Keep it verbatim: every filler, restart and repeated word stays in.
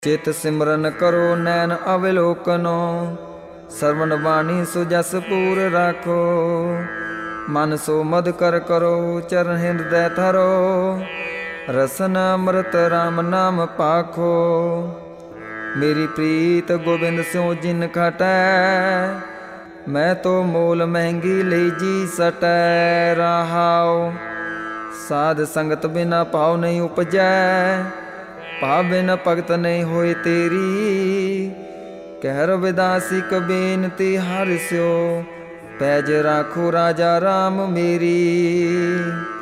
चित सिमरन करो नैन अवलोकनो, सरवण बाणी सो जस पूर राखो। मन सो मद कर करो चरण हृदय धरो, रसन अमृत राम नाम पाखो। मेरी प्रीत गोबिंद स्यों जिन खटै, मैं तो मोल महंगी ले जी सटै। रहाओ साध संगत बिना पाओ नहीं उपजै, भाव बिन भगत नहीं होए तेरी। कह रविदासी क बेनती हर स्यो, पैज राखो राजा राम मेरी।